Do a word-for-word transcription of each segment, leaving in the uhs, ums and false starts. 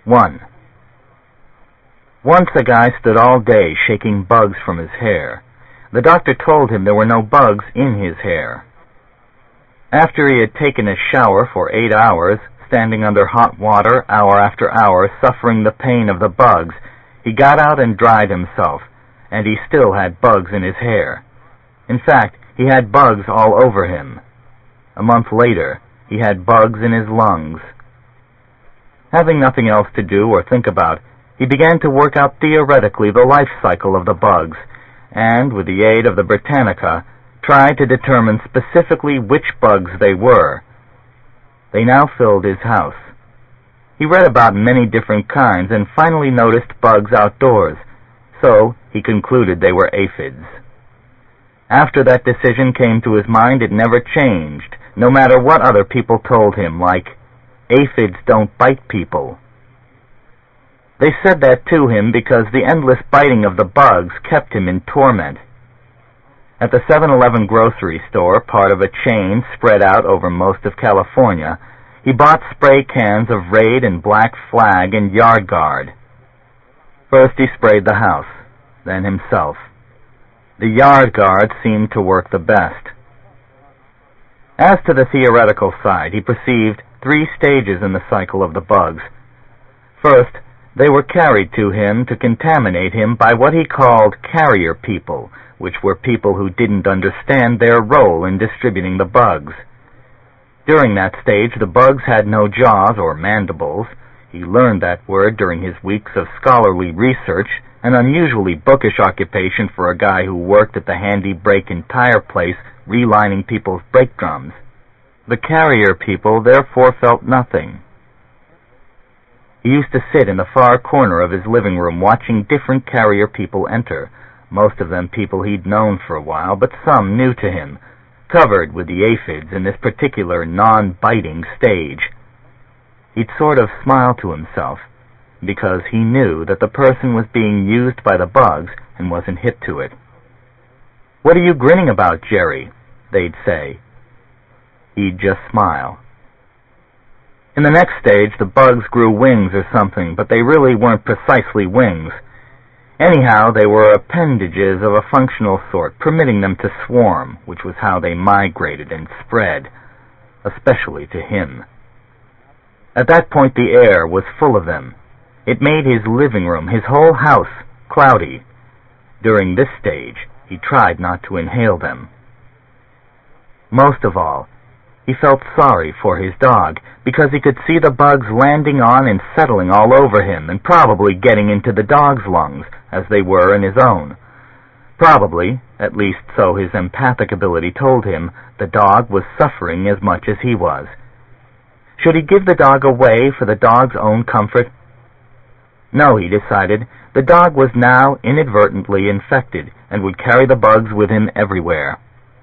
One. Once a guy stood all day shaking bugs from his hair. The doctor told him there were no bugs in his hair. After he had taken a shower for eight hours, standing under hot water hour after hour, suffering the pain of the bugs, he got out and dried himself, and he still had bugs in his hair. In fact, he had bugs all over him. A month later, he had bugs in his lungs. Having nothing else to do or think about, he began to work out theoretically the life cycle of the bugs, and, with the aid of the Britannica, tried to determine specifically which bugs they were. They now filled his house. He read about many different kinds and finally noticed bugs outdoors, so he concluded they were aphids. After that decision came to his mind, it never changed, no matter what other people told him, like, aphids don't bite people. They said that to him because the endless biting of the bugs kept him in torment. At the seven eleven grocery store, part of a chain spread out over most of California, he bought spray cans of Raid and Black Flag and Yard Guard. First he sprayed the house, then himself. The Yard Guard seemed to work the best. As to the theoretical side, he perceived three stages in the cycle of the bugs. First, they were carried to him to contaminate him by what he called carrier people, which were people who didn't understand their role in distributing the bugs. During that stage, the bugs had no jaws or mandibles. He learned that word during his weeks of scholarly research, an unusually bookish occupation for a guy who worked at the handy brake and tire place relining people's brake drums. The carrier people therefore felt nothing. He used to sit in the far corner of his living room watching different carrier people enter, most of them people he'd known for a while, but some new to him, covered with the aphids in this particular non-biting stage. He'd sort of smile to himself, because he knew that the person was being used by the bugs and wasn't hip to it. "What are you grinning about, Jerry?" they'd say. He'd just smile. In the next stage, the bugs grew wings or something, but they really weren't precisely wings. Anyhow, they were appendages of a functional sort, permitting them to swarm, which was how they migrated and spread, especially to him. At that point, the air was full of them. It made his living room, his whole house, cloudy. During this stage, he tried not to inhale them. Most of all, he felt sorry for his dog, because he could see the bugs landing on and settling all over him, and probably getting into the dog's lungs, as they were in his own. Probably, at least so his empathic ability told him, the dog was suffering as much as he was. Should he give the dog away for the dog's own comfort? No, he decided. The dog was now inadvertently infected, and would carry the bugs with him everywhere.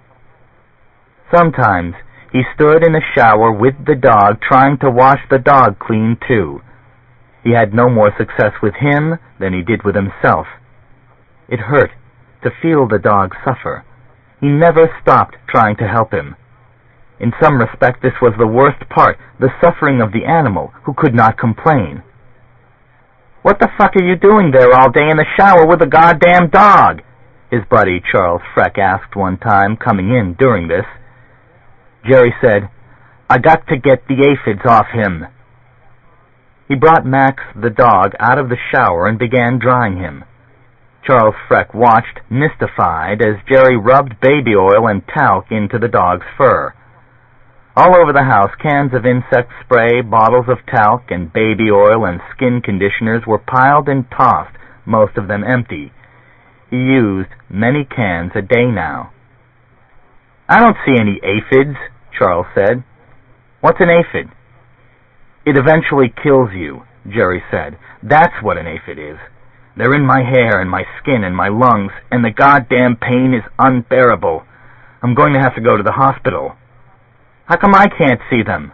Sometimes he stood in the shower with the dog, trying to wash the dog clean, too. He had no more success with him than he did with himself. It hurt to feel the dog suffer. He never stopped trying to help him. In some respect, this was the worst part, the suffering of the animal, who could not complain. "What the fuck are you doing there all day in the shower with the goddamn dog?" his buddy Charles Freck asked one time, coming in during this. Jerry said, "I got to get the aphids off him." He brought Max, the dog, out of the shower and began drying him. Charles Freck watched, mystified, as Jerry rubbed baby oil and talc into the dog's fur. All over the house, cans of insect spray, bottles of talc, and baby oil and skin conditioners were piled and tossed, most of them empty. He used many cans a day now. "I don't see any aphids," Charles said. "What's an aphid?" "It eventually kills you," Jerry said. "That's what an aphid is. They're in my hair and my skin and my lungs, and the goddamn pain is unbearable. I'm going to have to go to the hospital." "How come I can't see them?"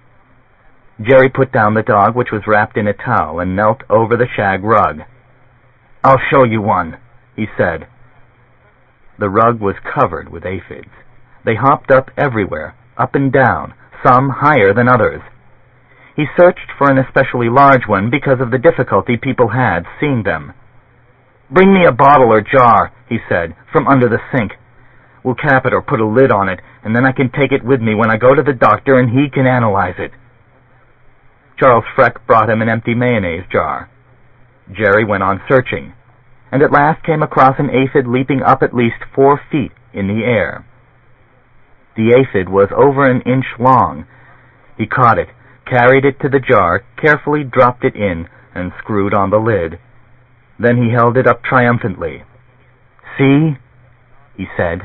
Jerry put down the dog, which was wrapped in a towel, and knelt over the shag rug. "I'll show you one," he said. The rug was covered with aphids. They hopped up everywhere, up and down, some higher than others. He searched for an especially large one because of the difficulty people had seeing them. "Bring me a bottle or jar," he said, "from under the sink. We'll cap it or put a lid on it, and then I can take it with me when I go to the doctor and he can analyze it." Charles Freck brought him an empty mayonnaise jar. Jerry went on searching, and at last came across an aphid leaping up at least four feet in the air. The aphid was over an inch long. He caught it, carried it to the jar, carefully dropped it in, and screwed on the lid. Then he held it up triumphantly. "See?" he said.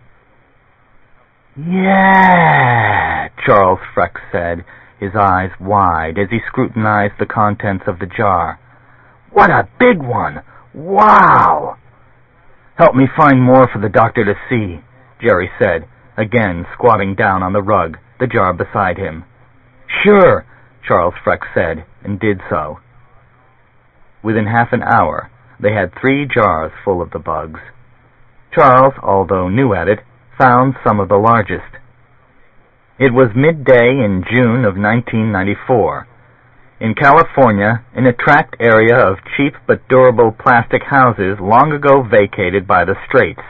"Yeah," Charles Freck said, his eyes wide as he scrutinized the contents of the jar. "What a big one! Wow!" "Help me find more for the doctor to see," Jerry said, again squatting down on the rug, the jar beside him. "Sure," Charles Freck said, and did so. Within half an hour, they had three jars full of the bugs. Charles, although new at it, found some of the largest. It was midday in June of nineteen ninety-four. In California, in a tract area of cheap but durable plastic houses long ago vacated by the Straits.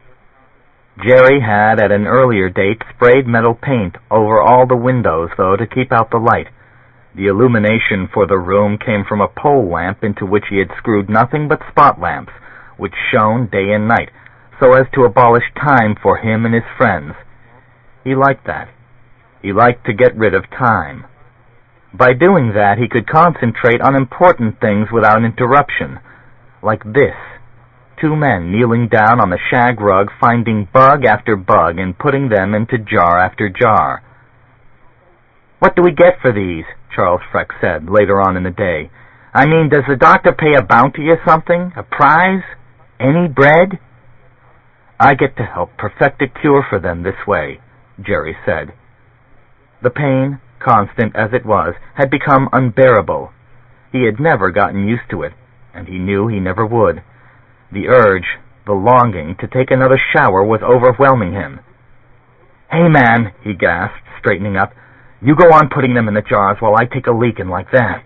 Jerry had, at an earlier date, sprayed metal paint over all the windows, though, to keep out the light. The illumination for the room came from a pole lamp into which he had screwed nothing but spot lamps, which shone day and night, so as to abolish time for him and his friends. He liked that. He liked to get rid of time. By doing that, he could concentrate on important things without interruption, like this. Two men kneeling down on the shag rug, finding bug after bug and putting them into jar after jar. "What do we get for these?" Charles Freck said later on in the day. "I mean, does the doctor pay a bounty or something? A prize? Any bread?" "I get to help perfect a cure for them this way," Jerry said. The pain, constant as it was, had become unbearable. He had never gotten used to it, and he knew he never would. The urge, the longing to take another shower was overwhelming him. "Hey, man," he gasped, straightening up, "you go on putting them in the jars while I take a leak in like that."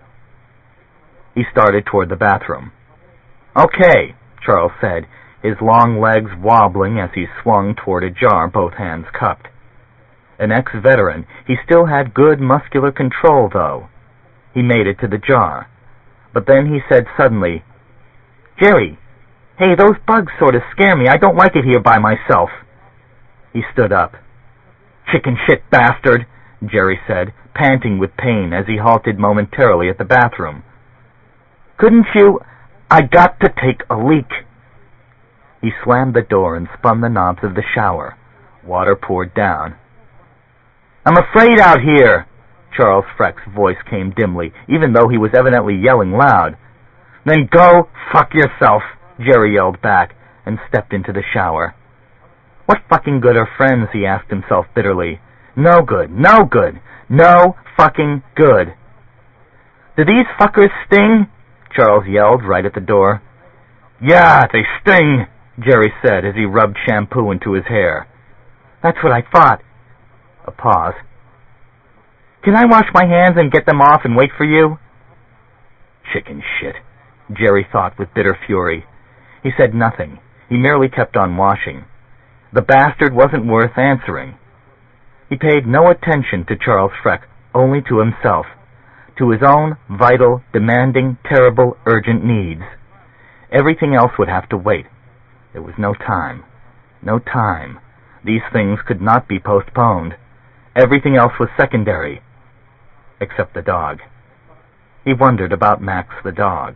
He started toward the bathroom. "Okay," Charles said, his long legs wobbling as he swung toward a jar, both hands cupped. An ex-veteran, he still had good muscular control, though. He made it to the jar. But then he said suddenly, "Jerry, hey, those bugs sort of scare me. I don't like it here by myself." He stood up. "Chicken shit bastard," Jerry said, panting with pain as he halted momentarily at the bathroom. "Couldn't you... I got to take a leak." He slammed the door and spun the knobs of the shower. Water poured down. "I'm afraid out here," Charles Freck's voice came dimly, even though he was evidently yelling loud. "Then go fuck yourself," Jerry yelled back, and stepped into the shower. What fucking good are friends, he asked himself bitterly. No good, no good, no fucking good. "Do these fuckers sting?" Charles yelled right at the door. "Yeah, they sting," Jerry said as he rubbed shampoo into his hair. "That's what I thought." A pause. "Can I wash my hands and get them off and wait for you?" Chicken shit, Jerry thought with bitter fury. He said nothing. He merely kept on washing. The bastard wasn't worth answering. He paid no attention to Charles Freck, only to himself, to his own vital, demanding, terrible, urgent needs. Everything else would have to wait. There was no time. No time. These things could not be postponed. Everything else was secondary, except the dog. He wondered about Max the dog.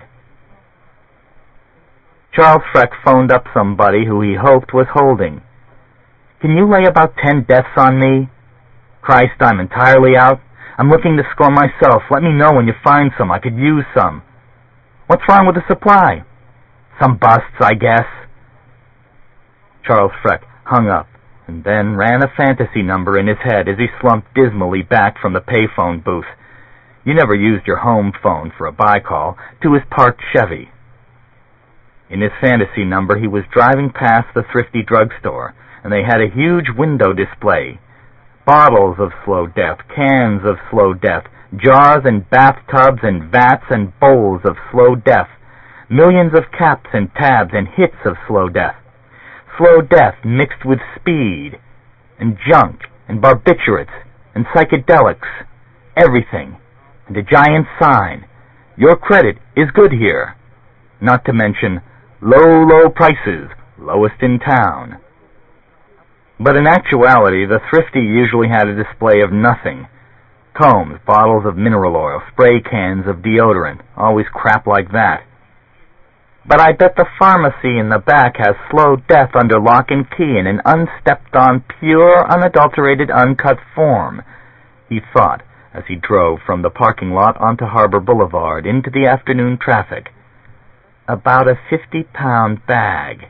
Charles Freck phoned up somebody who he hoped was holding. "Can you lay about ten deaths on me? Christ, I'm entirely out. I'm looking to score myself. Let me know when you find some. I could use some." "What's wrong with the supply?" "Some busts, I guess." Charles Freck hung up and then ran a fantasy number in his head as he slumped dismally back from the payphone booth. You never used your home phone for a by-call, to his parked Chevy. In his fantasy number, he was driving past the thrifty drugstore, and they had a huge window display. Bottles of Slow Death, cans of Slow Death, jars and bathtubs and vats and bowls of slow death, millions of caps and tabs and hits of slow death, slow death mixed with speed and junk and barbiturates and psychedelics, everything, and a giant sign, "Your credit is good here," not to mention low, low prices, lowest in town. But in actuality, the thrifty usually had a display of nothing. Combs, bottles of mineral oil, spray cans of deodorant, always crap like that. But I bet the pharmacy in the back has slow death under lock and key in an unstepped-on, pure, unadulterated, uncut form, he thought as he drove from the parking lot onto Harbor Boulevard into the afternoon traffic. About a fifty-pound bag.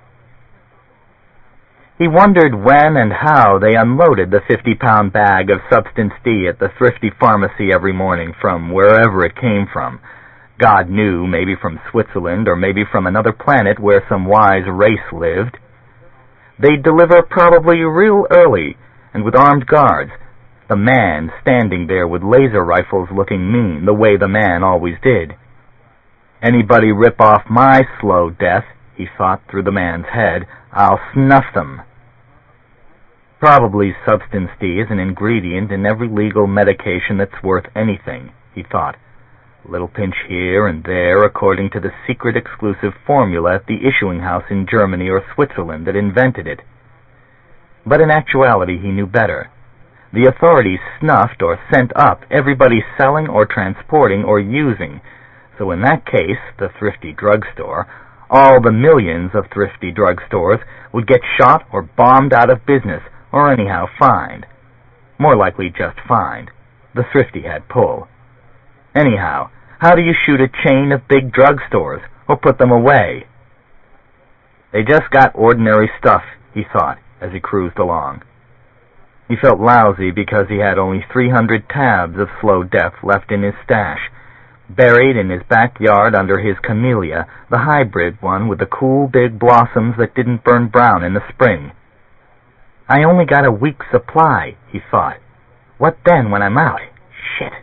He wondered when and how they unloaded the fifty-pound bag of Substance D at the thrifty pharmacy every morning from wherever it came from. God knew, maybe from Switzerland or maybe from another planet where some wise race lived. They'd deliver probably real early and with armed guards, the man standing there with laser rifles looking mean, the way the man always did. Anybody rip off my slow death, he thought through the man's head, I'll snuff them. Probably Substance D is an ingredient in every legal medication that's worth anything, he thought. A little pinch here and there according to the secret exclusive formula at the issuing house in Germany or Switzerland that invented it. But in actuality he knew better. The authorities snuffed or sent up everybody selling or transporting or using, so in that case, the thrifty drugstore, all the millions of thrifty drugstores would get shot or bombed out of business, or anyhow fined. More likely just fined. The thrifty had pull. Anyhow, how do you shoot a chain of big drugstores, or put them away? They just got ordinary stuff, he thought, as he cruised along. He felt lousy because he had only three hundred tabs of slow death left in his stash, buried in his backyard under his camellia, the hybrid one with the cool big blossoms that didn't burn brown in the spring. I only got a week's supply, he thought. What then when I'm out? Shit.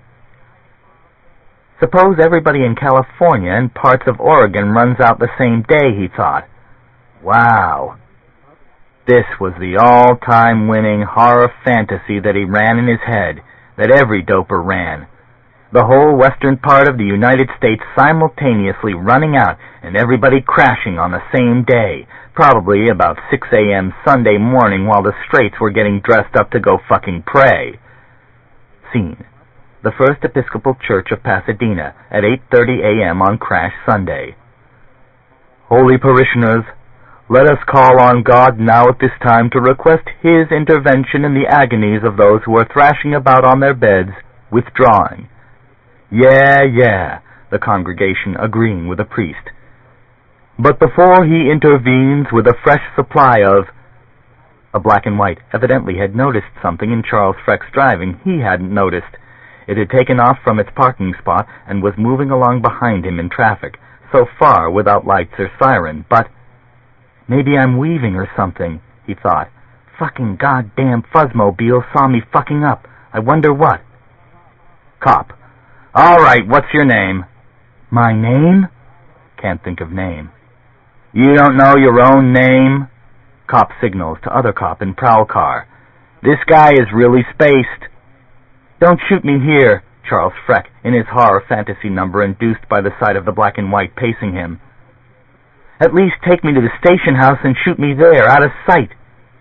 Suppose everybody in California and parts of Oregon runs out the same day, he thought. Wow. This was the all-time winning horror fantasy that he ran in his head, that every doper ran. The whole western part of the United States simultaneously running out and everybody crashing on the same day, probably about six a.m. Sunday morning while the straights were getting dressed up to go fucking pray. Scene: the First Episcopal Church of Pasadena at eight thirty a.m. on Crash Sunday. Holy parishioners, let us call on God now at this time to request His intervention in the agonies of those who are thrashing about on their beds, withdrawing. Yeah, yeah, the congregation agreeing with the priest. But before he intervenes with a fresh supply of... A black and white evidently had noticed something in Charles Freck's driving he hadn't noticed. It had taken off from its parking spot and was moving along behind him in traffic, so far without lights or siren, but... Maybe I'm weaving or something, he thought. Fucking goddamn fuzzmobile saw me fucking up. I wonder what. Cop. All right, what's your name? My name? Can't think of name. You don't know your own name? Cop signals to other cop in prowl car. This guy is really spaced. Don't shoot me here, Charles Freck, in his horror fantasy number induced by the sight of the black and white pacing him. At least take me to the station house and shoot me there, out of sight.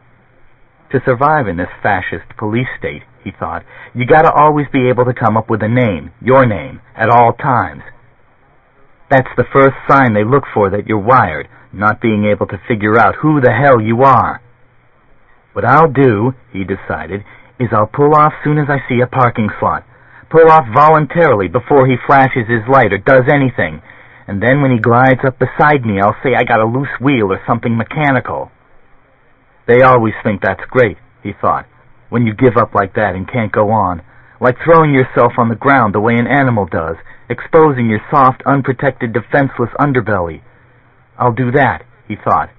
To survive in this fascist police state, he thought, you gotta always be able to come up with a name, your name, at all times. That's the first sign they look for that you're wired, not being able to figure out who the hell you are. What I'll do, he decided, is I'll pull off soon as I see a parking slot. Pull off voluntarily before he flashes his light or does anything. And then when he glides up beside me, I'll say I got a loose wheel or something mechanical. They always think that's great, he thought, when you give up like that and can't go on, like throwing yourself on the ground the way an animal does, exposing your soft, unprotected, defenseless underbelly. I'll do that, he thought.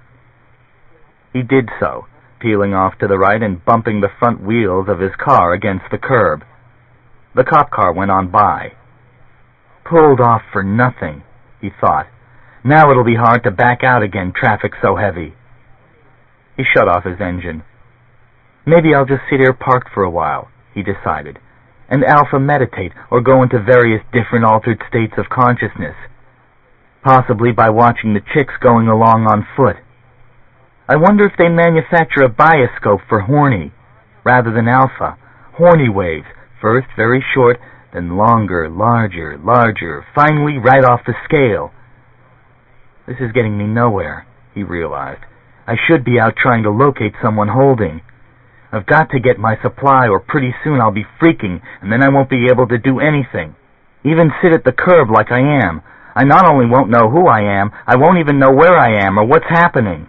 He did so, peeling off to the right and bumping the front wheels of his car against the curb. The cop car went on by. Pulled off for nothing, he thought. Now it'll be hard to back out again, traffic so heavy. He shut off his engine. Maybe I'll just sit here parked for a while, he decided, and alpha meditate or go into various different altered states of consciousness, possibly by watching the chicks going along on foot. I wonder if they manufacture a bioscope for horny, rather than alpha. Horny waves, first very short, then longer, larger, larger, finally right off the scale. This is getting me nowhere, he realized. I should be out trying to locate someone holding. I've got to get my supply or pretty soon I'll be freaking, and then I won't be able to do anything. Even sit at the curb like I am. I not only won't know who I am, I won't even know where I am or what's happening.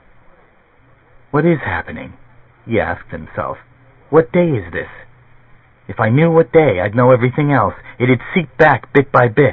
What is happening? He asked himself. What day is this? If I knew what day, I'd know everything else. It'd seep back bit by bit.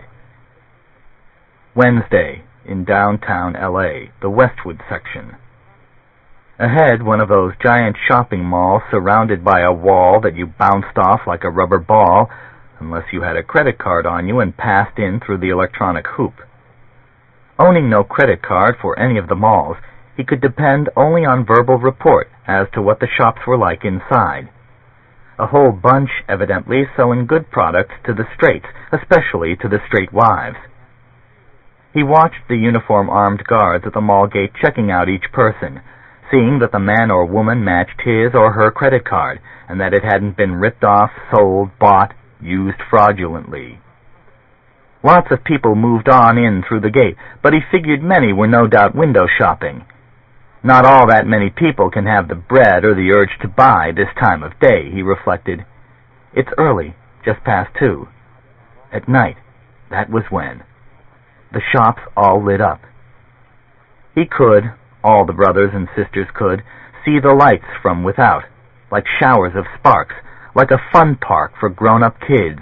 Wednesday, in downtown L A, the Westwood section. Ahead, one of those giant shopping malls surrounded by a wall that you bounced off like a rubber ball, unless you had a credit card on you and passed in through the electronic hoop. Owning no credit card for any of the malls, he could depend only on verbal report as to what the shops were like inside. A whole bunch, evidently, selling good products to the straights, especially to the straight wives. He watched the uniform armed guards at the mall gate checking out each person, seeing that the man or woman matched his or her credit card, and that it hadn't been ripped off, sold, bought, used fraudulently. Lots of people moved on in through the gate, but he figured many were no doubt window shopping. Not all that many people can have the bread or the urge to buy this time of day, he reflected. It's early, just past two. At night, that was when. The shops all lit up. He could, all the brothers and sisters could, see the lights from without, like showers of sparks, like a fun park for grown-up kids.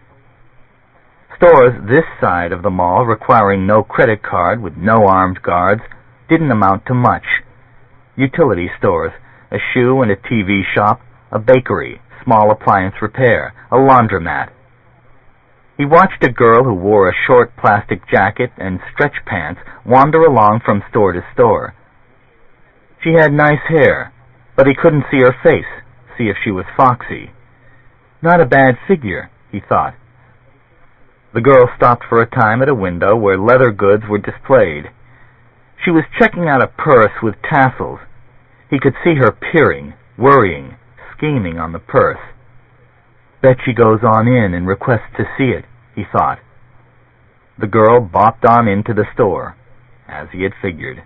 Stores this side of the mall requiring no credit card with no armed guards didn't amount to much. Utility stores, a shoe and a T V shop, a bakery, small appliance repair, a laundromat. He watched a girl who wore a short plastic jacket and stretch pants wander along from store to store. She had nice hair, but he couldn't see her face, see if she was foxy. Not a bad figure, he thought. The girl stopped for a time at a window where leather goods were displayed. She was checking out a purse with tassels. He could see her peering, worrying, scheming on the purse. Bet she goes on in and requests to see it, he thought. The girl bopped on into the store, as he had figured.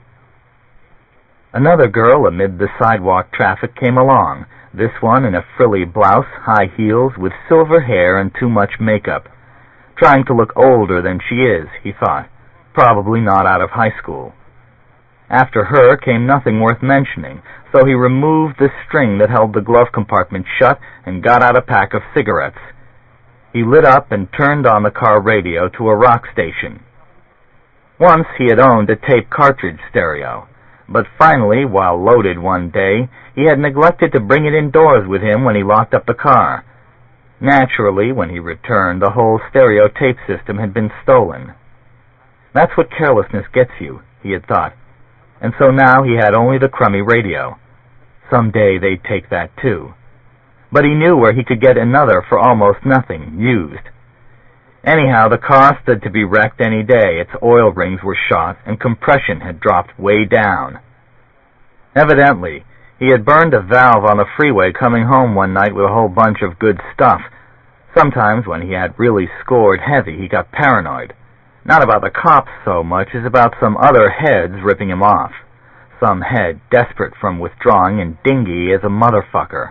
Another girl amid the sidewalk traffic came along, this one in a frilly blouse, high heels, with silver hair and too much makeup. Trying to look older than she is, he thought, probably not out of high school. After her came nothing worth mentioning, so he removed the string that held the glove compartment shut and got out a pack of cigarettes. He lit up and turned on the car radio to a rock station. Once he had owned a tape cartridge stereo, but finally, while loaded one day, he had neglected to bring it indoors with him when he locked up the car. Naturally, when he returned, the whole stereo tape system had been stolen. That's what carelessness gets you, he had thought. And so now he had only the crummy radio. Someday they'd take that too. But he knew where he could get another for almost nothing, used. Anyhow, the car stood to be wrecked any day. Its oil rings were shot, and compression had dropped way down. Evidently, he had burned a valve on the freeway coming home one night with a whole bunch of good stuff. Sometimes, when he had really scored heavy, he got paranoid. Not about the cops so much as about some other heads ripping him off. Some head desperate from withdrawing and dingy as a motherfucker.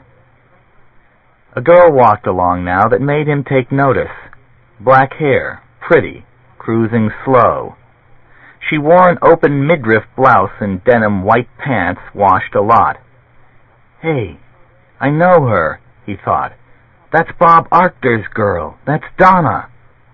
A girl walked along now that made him take notice. Black hair, pretty, cruising slow. She wore an open midriff blouse and denim white pants washed a lot. Hey, I know her, he thought. That's Bob Arctor's girl. That's Donna.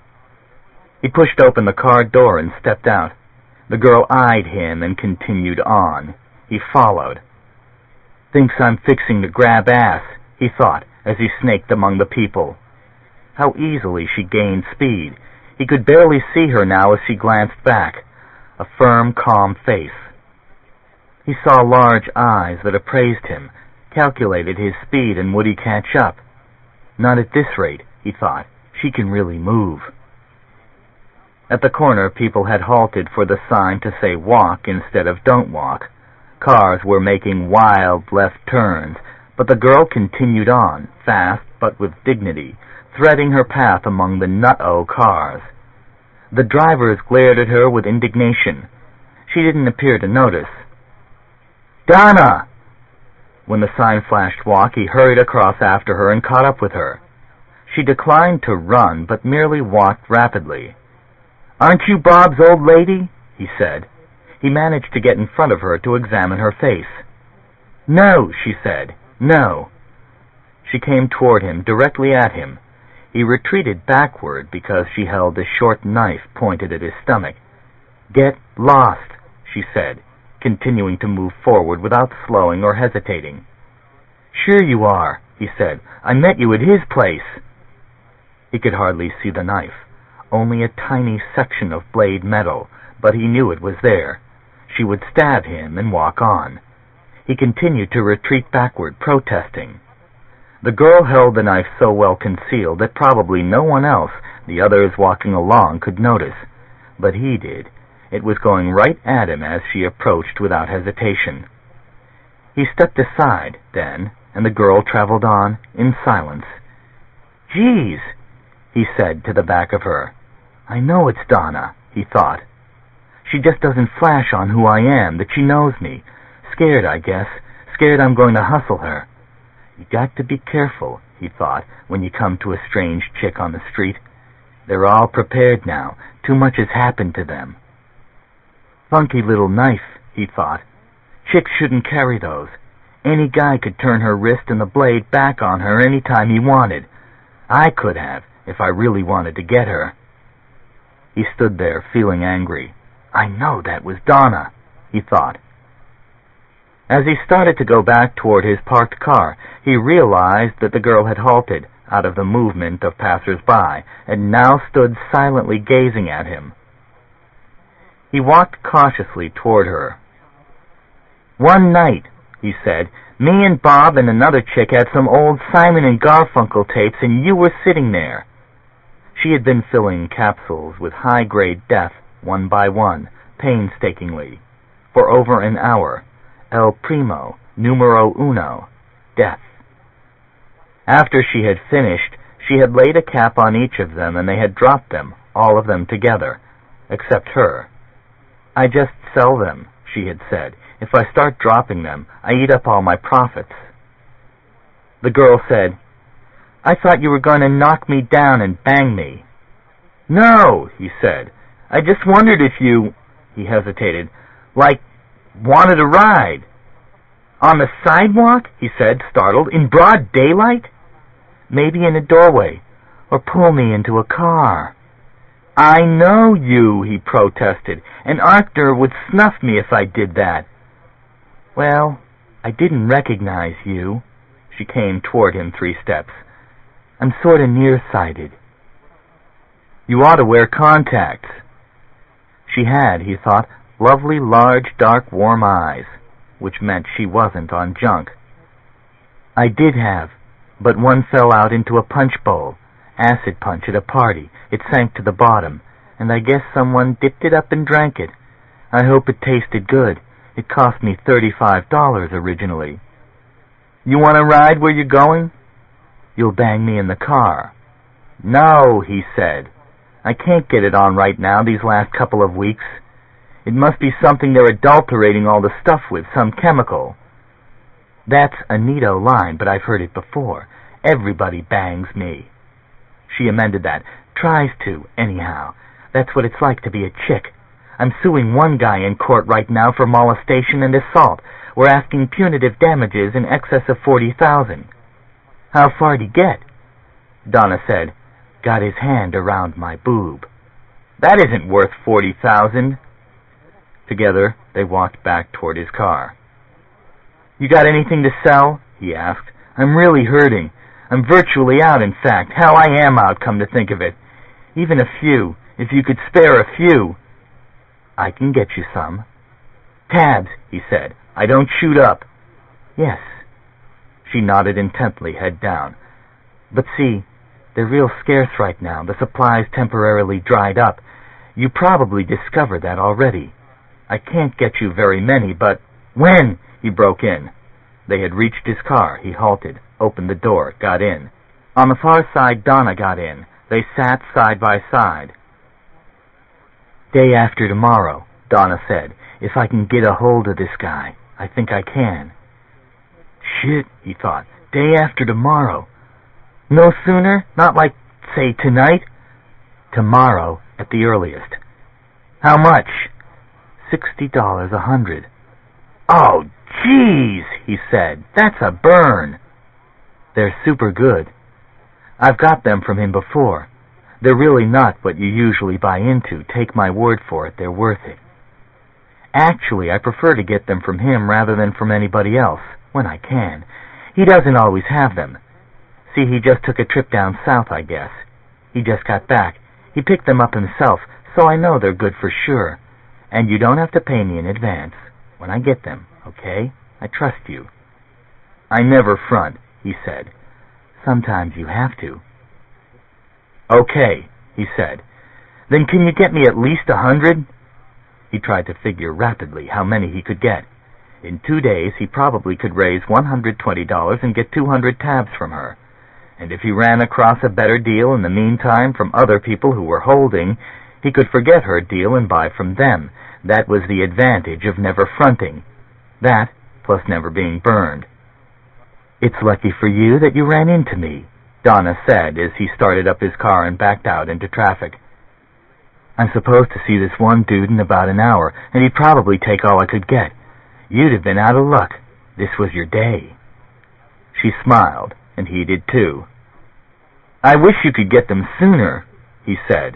He pushed open the car door and stepped out. The girl eyed him and continued on. He followed. Thinks I'm fixing to grab ass, he thought, as he snaked among the people. How easily she gained speed. He could barely see her now as she glanced back. A firm, calm face. He saw large eyes that appraised him, calculated his speed and would he catch up. Not at this rate, he thought. She can really move. At the corner, people had halted for the sign to say walk instead of don't walk. Cars were making wild left turns, but the girl continued on, fast but with dignity, threading her path among the nut-o cars. The drivers glared at her with indignation. She didn't appear to notice. "Donna!" When the sign flashed walk, he hurried across after her and caught up with her. She declined to run, but merely walked rapidly. "Aren't you Bob's old lady?" he said. He managed to get in front of her to examine her face. "No," she said. "No." She came toward him, directly at him. He retreated backward because she held a short knife pointed at his stomach. "Get lost," she said, continuing to move forward without slowing or hesitating. "Sure you are," he said. "I met you at his place." He could hardly see the knife, only a tiny section of blade metal, but he knew it was there. She would stab him and walk on. He continued to retreat backward, protesting. The girl held the knife so well concealed that probably no one else, the others walking along, could notice. But he did. It was going right at him as she approached without hesitation. He stepped aside, then, and the girl traveled on, in silence. "Geez," he said to the back of her. "I know it's Donna," he thought. "She just doesn't flash on who I am, that she knows me. Scared, I guess. Scared I'm going to hustle her. You got to be careful," he thought, "when you come to a strange chick on the street. They're all prepared now. Too much has happened to them." Funky little knife, he thought. Chicks shouldn't carry those. Any guy could turn her wrist and the blade back on her any time he wanted. I could have, if I really wanted to get her. He stood there, feeling angry. I know that was Donna, he thought. As he started to go back toward his parked car, he realized that the girl had halted out of the movement of passers-by and now stood silently gazing at him. He walked cautiously toward her. "One night," he said, "me and Bob and another chick had some old Simon and Garfunkel tapes, and you were sitting there." She had been filling capsules with high-grade death, one by one, painstakingly, for over an hour. El Primo, numero uno, death. After she had finished, she had laid a cap on each of them, and they had dropped them, all of them together, except her. "I just sell them," she had said. "If I start dropping them, I eat up all my profits." The girl said, "I thought you were going to knock me down and bang me." "No," he said. "I just wondered if you," he hesitated, "like, wanted a ride." "On the sidewalk?" he said, startled. "In broad daylight?" "Maybe in a doorway, or pull me into a car." "I know you," he protested. "An Arctor would snuff me if I did that." "Well, I didn't recognize you." She came toward him three steps. "I'm sort of nearsighted." "You ought to wear contacts." She had, he thought, lovely, large, dark, warm eyes, which meant she wasn't on junk. "I did have, but one fell out into a punch bowl, acid punch at a party. It sank to the bottom, and I guess someone dipped it up and drank it. I hope it tasted good. It cost me thirty-five dollars originally." "You want to ride where you're going?" "You'll bang me in the car." "No," he said. "I can't get it on right now these last couple of weeks. It must be something they're adulterating all the stuff with, some chemical." "That's a neato line, but I've heard it before. Everybody bangs me." She amended that. "Tries to, anyhow. That's what it's like to be a chick. I'm suing one guy in court right now for molestation and assault. We're asking punitive damages in excess of forty thousand dollars. "How far'd he get?" Donna said, "Got his hand around my boob." "That isn't worth forty thousand dollars. Together, they walked back toward his car. "You got anything to sell?" he asked. "I'm really hurting. I'm virtually out, in fact. Hell, I am out, come to think of it. Even a few, if you could spare a few. I can get you some. Tabs, he said. I don't shoot up. Yes. She nodded intently, head down. But see, they're real scarce right now. The supply's temporarily dried up. You probably discovered that already. I can't get you very many, but... When? He broke in. They had reached his car. He halted, opened the door, got in. On the far side, Donna got in. They sat side by side. Day after tomorrow, Donna said. If I can get a hold of this guy, I think I can. Shit, he thought. Day after tomorrow. No sooner? Not like, say, tonight? Tomorrow, at the earliest. How much? Sixty dollars a hundred. Oh, jeez, he said. That's a burn. They're super good. I've got them from him before. They're really not what you usually buy into. Take my word for it, they're worth it. Actually, I prefer to get them from him rather than from anybody else, when I can. He doesn't always have them. See, he just took a trip down south, I guess. He just got back. He picked them up himself, so I know they're good for sure. And you don't have to pay me in advance when I get them, okay? I trust you. I never front, he said. Sometimes you have to. Okay, he said. Then can you get me at least a hundred? He tried to figure rapidly how many he could get. In two days, he probably could raise one hundred twenty dollars and get two hundred tabs from her. And if he ran across a better deal in the meantime from other people who were holding, he could forget her deal and buy from them. That was the advantage of never fronting. That, plus never being burned. It's lucky for you that you ran into me, Donna said as he started up his car and backed out into traffic. I'm supposed to see this one dude in about an hour, and he'd probably take all I could get. You'd have been out of luck. This was your day. She smiled, and he did too. I wish you could get them sooner, he said.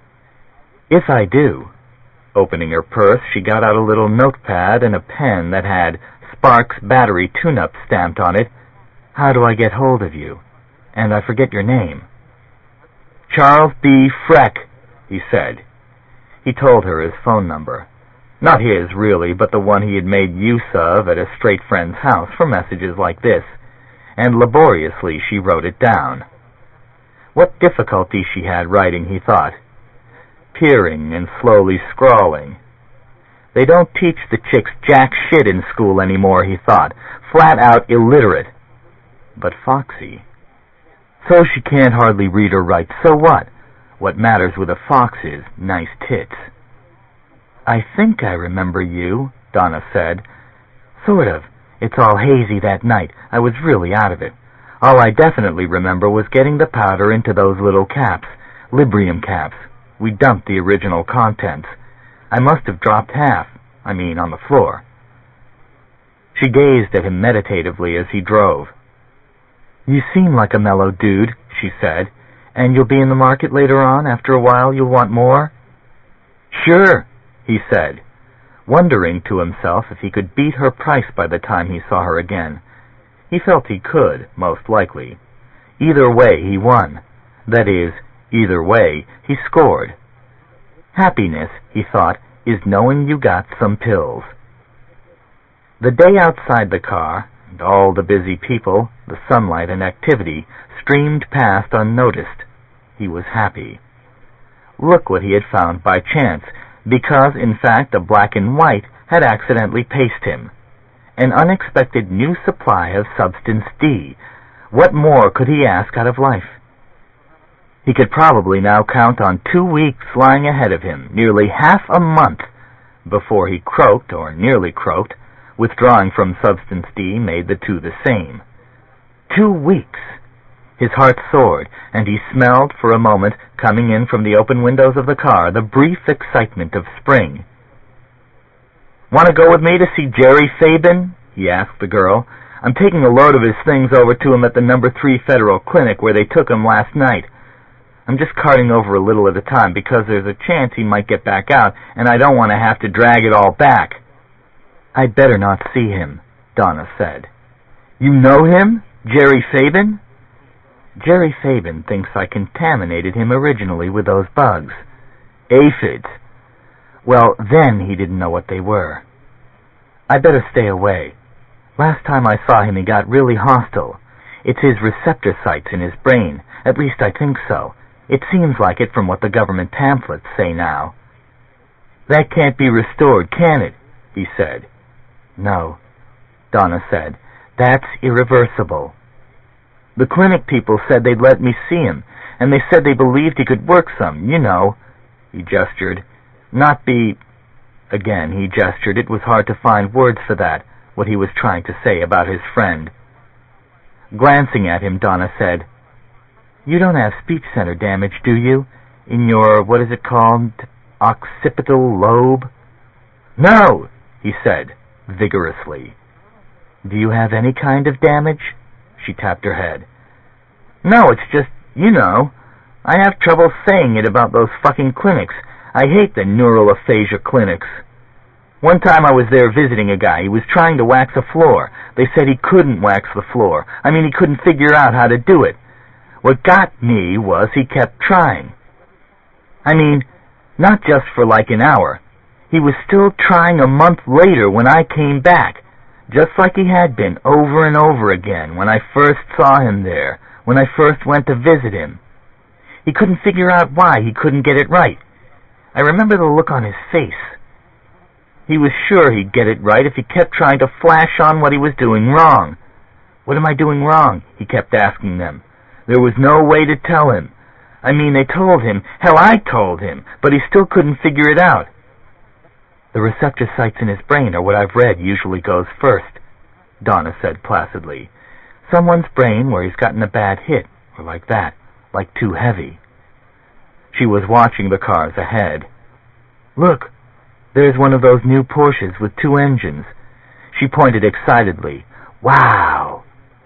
If I do. Opening her purse, she got out a little notepad and a pen that had Sparks Battery Tune-Up stamped on it. How do I get hold of you? And I forget your name. Charles B. Freck, he said. He told her his phone number. Not his, really, but the one he had made use of at a straight friend's house for messages like this, and laboriously she wrote it down. What difficulty she had writing, he thought. Peering and slowly scrawling. They don't teach the chicks jack shit in school anymore, he thought. Flat out illiterate. But Foxy. So she can't hardly read or write. So what? What matters with a fox is nice tits. I think I remember you, Donna said. Sort of. It's all hazy that night. I was really out of it. All I definitely remember was getting the powder into those little caps, Librium caps. We dumped the original contents. I must have dropped half, I mean on the floor. She gazed at him meditatively as he drove. You seem like a mellow dude, she said. And you'll be in the market later on? After a while you'll want more? Sure, he said, wondering to himself if he could beat her price by the time he saw her again. He felt he could, most likely. Either way, he won. That is, either way, he scored. Happiness, he thought, is knowing you got some pills. The day outside the car, and all the busy people, the sunlight and activity, streamed past unnoticed. He was happy. Look what he had found by chance, because, in fact, a black and white had accidentally paced him. An unexpected new supply of Substance D. What more could he ask out of life? He could probably now count on two weeks lying ahead of him, nearly half a month, before he croaked, or nearly croaked. Withdrawing from Substance D made the two the same. Two weeks! His heart soared, and he smelled, for a moment, coming in from the open windows of the car, the brief excitement of spring. Want to go with me to see Jerry Fabin? He asked the girl. I'm taking a load of his things over to him at the number three Federal Clinic where they took him last night. I'm just carting over a little at a time because there's a chance he might get back out, and I don't want to have to drag it all back. I'd better not see him, Donna said. You know him? Jerry Fabin? Jerry Fabin thinks I contaminated him originally with those bugs. Aphids. Well, then he didn't know what they were. I better stay away. Last time I saw him he got really hostile. It's his receptor sites in his brain. At least I think so. It seems like it from what the government pamphlets say now. That can't be restored, can it? He said. No, Donna said. That's irreversible. The clinic people said they'd let me see him, and they said they believed he could work some, you know. He gestured. Not be... Again, he gestured. It was hard to find words for that, what he was trying to say about his friend. Glancing at him, Donna said, You don't have speech center damage, do you? In your, what is it called, occipital lobe? No, he said, vigorously. Do you have any kind of damage? She tapped her head. No, it's just, you know, I have trouble saying it about those fucking clinics. I hate the neural aphasia clinics. One time I was there visiting a guy. He was trying to wax a floor. They said he couldn't wax the floor. I mean, he couldn't figure out how to do it. What got me was he kept trying. I mean, not just for like an hour. He was still trying a month later when I came back, just like he had been over and over again when I first saw him there, when I first went to visit him. He couldn't figure out why he couldn't get it right. I remember the look on his face. He was sure he'd get it right if he kept trying to flash on what he was doing wrong. What am I doing wrong? He kept asking them. There was no way to tell him. I mean, they told him. Hell, I told him. But he still couldn't figure it out. The receptor sites in his brain are what I've read usually goes first, Donna said placidly. Someone's brain where he's gotten a bad hit, or like that, like too heavy. She was watching the cars ahead. Look, there's one of those new Porsches with two engines. She pointed excitedly. Wow!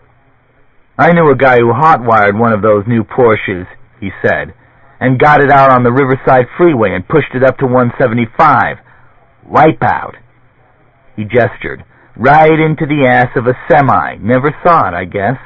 I knew a guy who hot-wired one of those new Porsches, he said, and got it out on the Riverside Freeway and pushed it up to one seventy-five. Wipeout. He gestured. Right into the ass of a semi. Never saw it, I guess.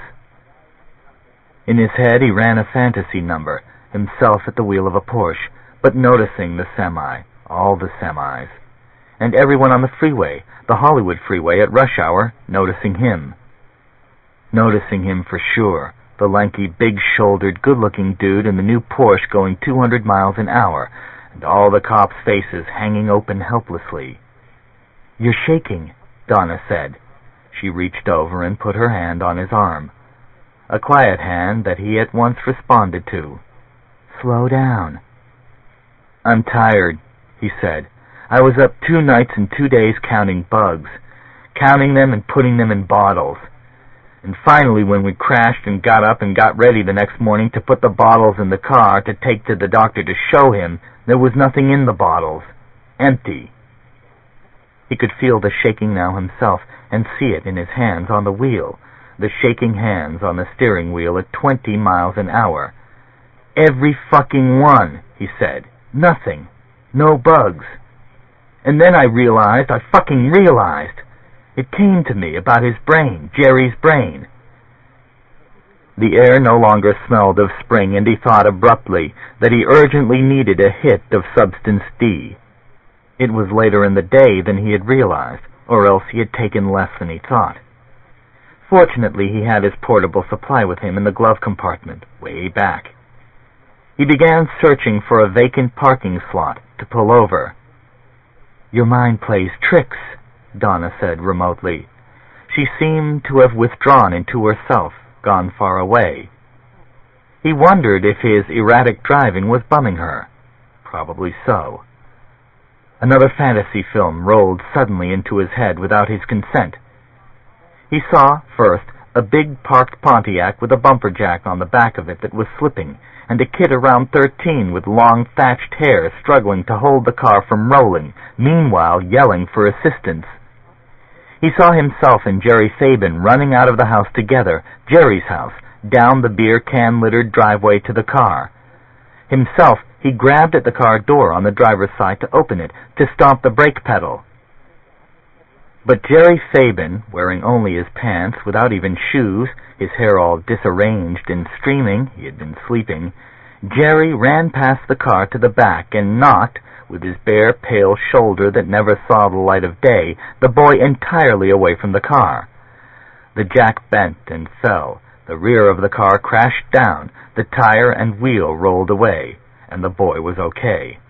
In his head he ran a fantasy number, himself at the wheel of a Porsche, but noticing the semi, all the semis, and everyone on the freeway, the Hollywood freeway at rush hour, noticing him. Noticing him for sure, the lanky, big-shouldered, good-looking dude in the new Porsche going two hundred miles an hour, and all the cops' faces hanging open helplessly. You're shaking, Donna said. She reached over and put her hand on his arm, a quiet hand that he at once responded to. Slow down. I'm tired, he said. I was up two nights and two days counting bugs, counting them and putting them in bottles. And finally, when we crashed and got up and got ready the next morning to put the bottles in the car to take to the doctor to show him, there was nothing in the bottles. Empty. He could feel the shaking now himself and see it in his hands on the wheel, the shaking hands on the steering wheel at twenty miles an hour. Every fucking one, he said. Nothing. No bugs. And then I realized, I fucking realized. It came to me about his brain, Jerry's brain. The air no longer smelled of spring, and he thought abruptly that he urgently needed a hit of Substance D. It was later in the day than he had realized, or else he had taken less than he thought. Fortunately, he had his portable supply with him in the glove compartment, way back. He began searching for a vacant parking slot to pull over. Your mind plays tricks, Donna said remotely. She seemed to have withdrawn into herself, gone far away. He wondered if his erratic driving was bumming her. Probably so. Another fantasy film rolled suddenly into his head without his consent. He saw, first, a big parked Pontiac with a bumper jack on the back of it that was slipping, and a kid around thirteen with long thatched hair struggling to hold the car from rolling, meanwhile yelling for assistance. He saw himself and Jerry Fabin running out of the house together, Jerry's house, down the beer can-littered driveway to the car. Himself, he grabbed at the car door on the driver's side to open it, to stomp the brake pedal. But Jerry Sabin, wearing only his pants, without even shoes, his hair all disarranged and streaming, he had been sleeping, Jerry ran past the car to the back and knocked, with his bare, pale shoulder that never saw the light of day, the boy entirely away from the car. The jack bent and fell, the rear of the car crashed down, the tire and wheel rolled away, and the boy was okay.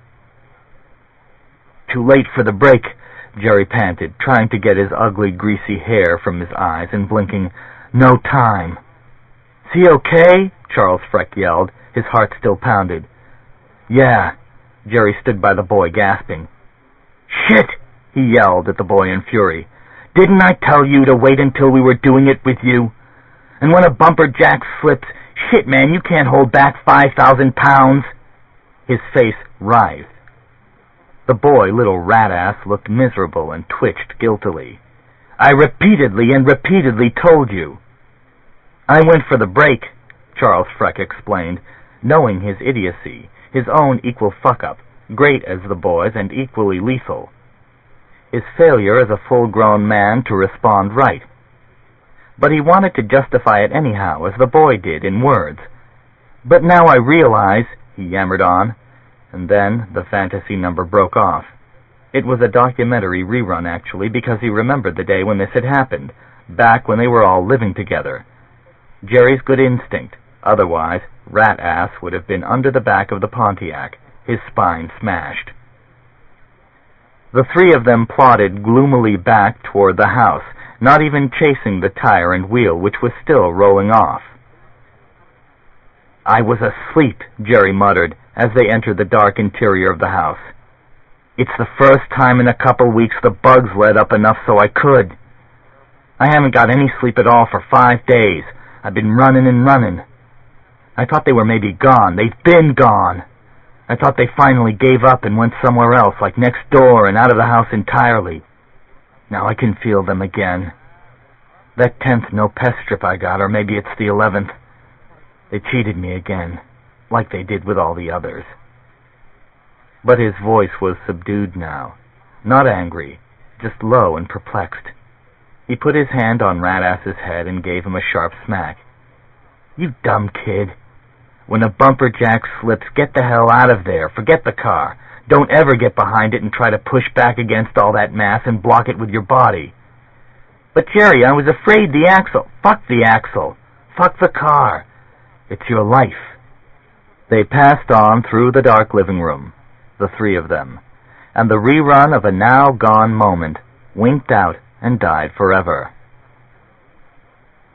"Too late for the brake," Jerry panted, trying to get his ugly, greasy hair from his eyes and blinking. "No time." "Is he okay?" Charles Freck yelled. His heart still pounded. "Yeah." Jerry stood by the boy, gasping. "Shit!" he yelled at the boy in fury. "Didn't I tell you to wait until we were doing it with you? And when a bumper jack slips, shit, man, you can't hold back five thousand pounds." His face writhed. The boy, little rat-ass, looked miserable and twitched guiltily. "I repeatedly and repeatedly told you." "I went for the brake," Charles Freck explained, knowing his idiocy, his own equal fuck-up, great as the boy's and equally lethal. His failure as a full-grown man to respond right. But he wanted to justify it anyhow, as the boy did, in words. "But now I realize," he yammered on, and then the fantasy number broke off. It was a documentary rerun, actually, because he remembered the day when this had happened, back when they were all living together. Jerry's good instinct, otherwise, rat-ass would have been under the back of the Pontiac, his spine smashed. The three of them plodded gloomily back toward the house, not even chasing the tire and wheel, which was still rolling off. "I was asleep," Jerry muttered, as they entered the dark interior of the house. "It's the first time in a couple weeks the bugs let up enough so I could. I haven't got any sleep at all for five days. I've been running and running. I thought they were maybe gone. They've been gone. I thought they finally gave up and went somewhere else, like next door and out of the house entirely. Now I can feel them again. That tenth no-pest strip I got, or maybe it's the eleventh. They cheated me again, like they did with all the others." But his voice was subdued now, not angry, just low and perplexed. He put his hand on Rat-Ass's head and gave him a sharp smack. "You dumb kid. When a bumper jack slips, get the hell out of there. Forget the car. Don't ever get behind it and try to push back against all that mass and block it with your body." "But Jerry, I was afraid the axle..." "Fuck the axle. Fuck the car. It's your life." They passed on through the dark living room, the three of them, and the rerun of a now-gone moment winked out and died forever.